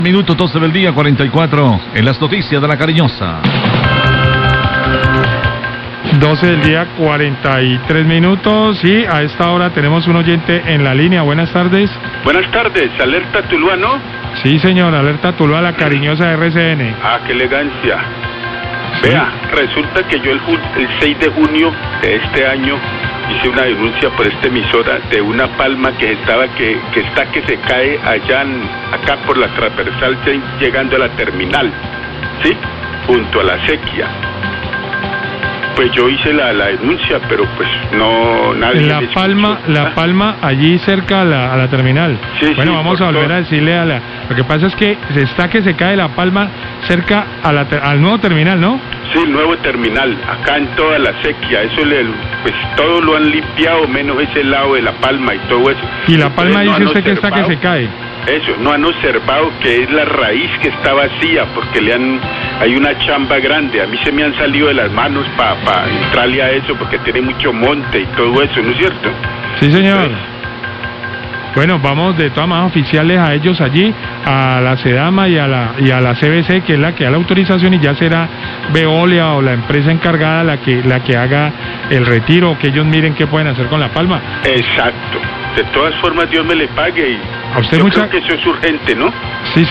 Minuto 12 del día 44 en las noticias de La Cariñosa. 12 del día 43 minutos y a esta hora tenemos un oyente en la línea. Buenas tardes. Buenas tardes, Alerta Tuluá, ¿no? Sí, señor, Alerta Tuluá, La Cariñosa RCN. Ah, qué elegancia. Vea, resulta que yo el 6 de junio de este año hice una denuncia por esta emisora de una palma que se cae acá por la transversal llegando a la terminal, ¿sí? Junto a la sequía. Pues yo hice la denuncia, pero pues no, nadie La Palma, allí cerca a la terminal. Sí, bueno, sí, vamos a volver a decirle lo que pasa es que se cae la Palma cerca al nuevo terminal, ¿no? Sí, el nuevo terminal, acá en toda la sequía, pues todo lo han limpiado, menos ese lado de la Palma y todo eso. Y la Palma dice usted que está que se cae. Eso, no han observado que es la raíz que está vacía, porque hay una chamba grande. A mí se me han salido de las manos para entrarle a eso, porque tiene mucho monte y todo eso, ¿no es cierto? Sí, señor. Bueno, vamos de todas maneras oficiales a ellos allí, a la SEDAMA y a la CBC, que es la que da la autorización, y ya será Veolia o la empresa encargada la que haga el retiro, que ellos miren qué pueden hacer con la Palma. Exacto. De todas formas, Dios me le pague y a usted yo creo que eso es urgente, ¿no? Sí,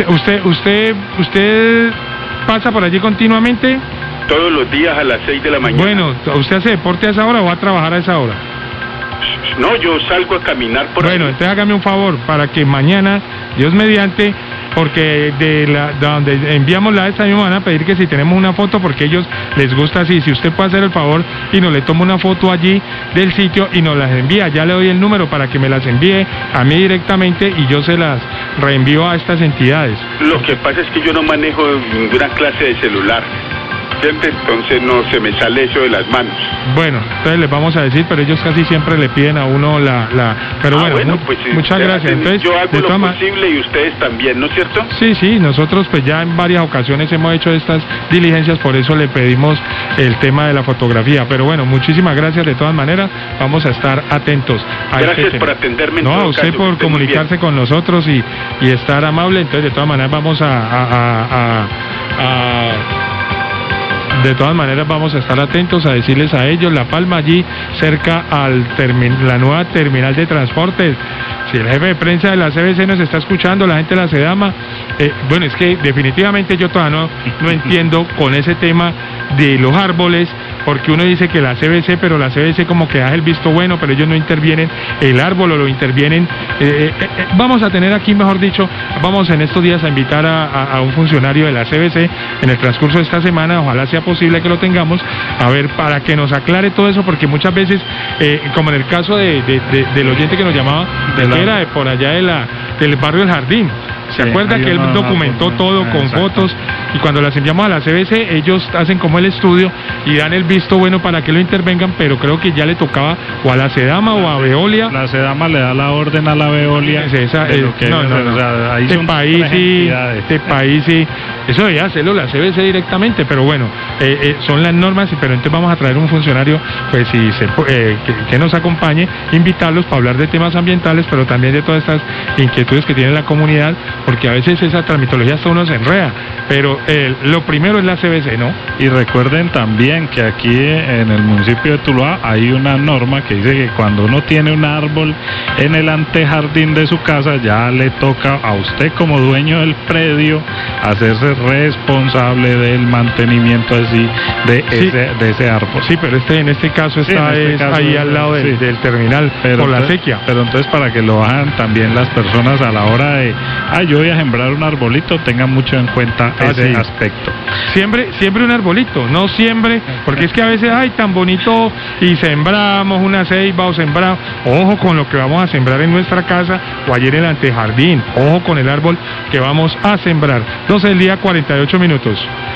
usted pasa por allí continuamente. Todos los días a las 6 de la mañana. Bueno, ¿usted hace deporte a esa hora o va a trabajar a esa hora? No, yo salgo a caminar por ahí. Bueno, entonces hágame un favor, para que mañana, Dios mediante, porque de donde enviamos esta misma van a pedir que si tenemos una foto, porque a ellos les gusta así. Si usted puede hacer el favor y nos le toma una foto allí del sitio y nos las envía, ya le doy el número para que me las envíe a mí directamente y yo se las reenvío a estas entidades. Lo que pasa es que yo no manejo ninguna clase de celular, entonces no se me sale eso de las manos. Bueno, entonces les vamos a decir, pero ellos casi siempre le piden a uno pero bueno, pues, muchas gracias. Entonces, yo hago lo posible y ustedes también, ¿no es cierto? Sí, nosotros pues ya en varias ocasiones hemos hecho estas diligencias, por eso le pedimos el tema de la fotografía, pero bueno, muchísimas gracias de todas maneras, vamos a estar atentos a gracias por atenderme. No, a usted por comunicarse con nosotros y estar amable. Entonces de todas maneras vamos de todas maneras vamos a estar atentos a decirles a ellos, La Palma allí cerca la nueva terminal de transportes. Si el jefe de prensa de la CBC nos está escuchando, la gente de la SEDAMA, bueno, es que definitivamente yo todavía no entiendo con ese tema de los árboles, porque uno dice que la CBC, pero la CBC como que da el visto bueno, pero ellos no intervienen el árbol o lo intervienen. Vamos a tener aquí, mejor dicho, vamos en estos días a invitar a un funcionario de la CBC en el transcurso de esta semana, ojalá sea posible que lo tengamos, a ver, para que nos aclare todo eso, porque muchas veces, como en el caso del oyente que nos llamaba, era de por allá del barrio El Jardín. ¿Se acuerda que él documentó todo con fotos? Y cuando las enviamos a la CBC, ellos hacen como el estudio y dan el visto bueno para que lo intervengan, pero creo que ya le tocaba o a la SEDAMA o a Veolia. La SEDAMA le da la orden a la Veolia. Este país sí. Eso debe hacerlo la CBC directamente, pero bueno, son las normas, pero entonces vamos a traer un funcionario pues que nos acompañe, invitarlos para hablar de temas ambientales, pero también de todas estas inquietudes que tiene la comunidad, porque a veces esa tramitología hasta uno se enreda, pero lo primero es la CBC, ¿no? Y recuerden también que aquí en el municipio de Tuluá hay una norma que dice que cuando uno tiene un árbol en el antejardín de su casa, ya le toca a usted como dueño del predio hacerse responsable del mantenimiento de ese árbol. Sí, pero en este caso está ahí al lado del terminal, por la sequía. Pero entonces para que lo hagan también las personas a la hora de yo voy a sembrar un arbolito, tengan mucho en cuenta ese aspecto. Siempre un arbolito, no siempre, porque es que a veces, tan bonito, y sembramos una ceiba o sembramos, ojo con lo que vamos a sembrar en nuestra casa o ayer en el antejardín, ojo con el árbol que vamos a sembrar. 12 del día, 48 minutos.